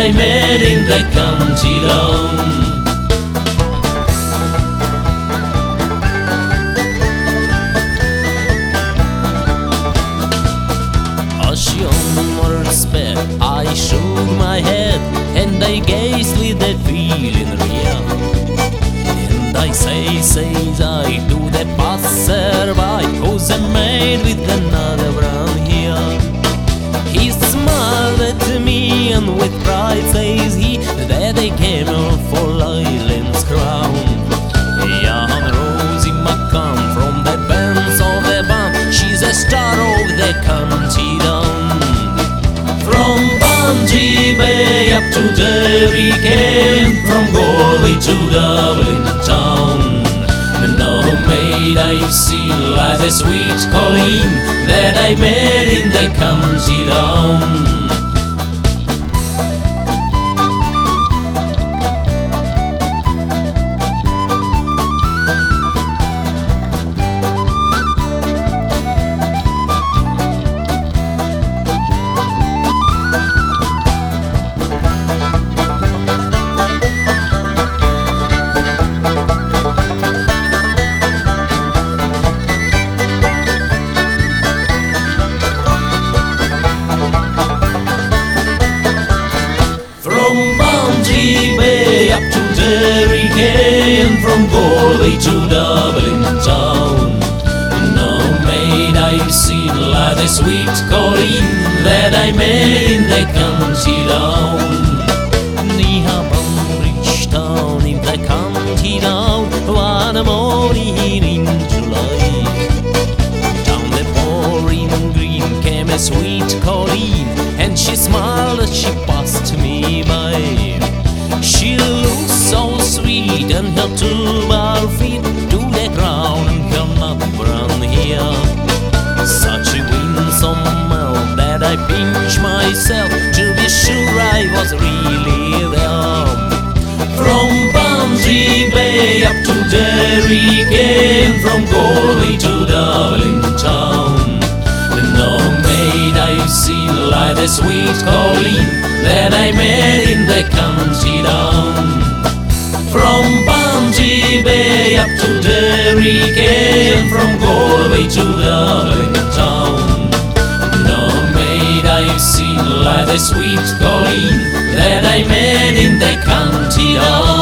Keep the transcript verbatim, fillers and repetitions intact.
I met in the county town. Hush yon words sped, I shook my head, and I gazed with that feeling real. And I say, says I to the passer-by, who's a maid with another brown hair. He smiled at me, and with pride says he, that I came out for Leyland's crown. Young Rosie McCann from the bands of the band, she's a star of the county down. From Bantry Bay up to Derry came, from Galway to Dublin town. No maid I've seen like the sweet Colleen that I met in the county down. Up to Derry came, from Galway to Dublin town. No maid I've seen like the sweet Colleen that I met in the county down. Near Bunbridge town in the county down, one morning in July, down the pouring green came a sweet Colleen, and she smiled as she passed me by. She looks so sweet, and her two bare feet to the ground, and her nut brown hair. Such a winsome mouth that I pinch myself to be sure I was really there. From Bantry Bay up to Derry came, from Galway to Dublin town. No maid I've seen like the sweet Colleen that I met in the county down. From Bantry Bay up to Derry came, from Galway to Dublin town. No maid I've seen like the sweet Colleen that I met in the county down.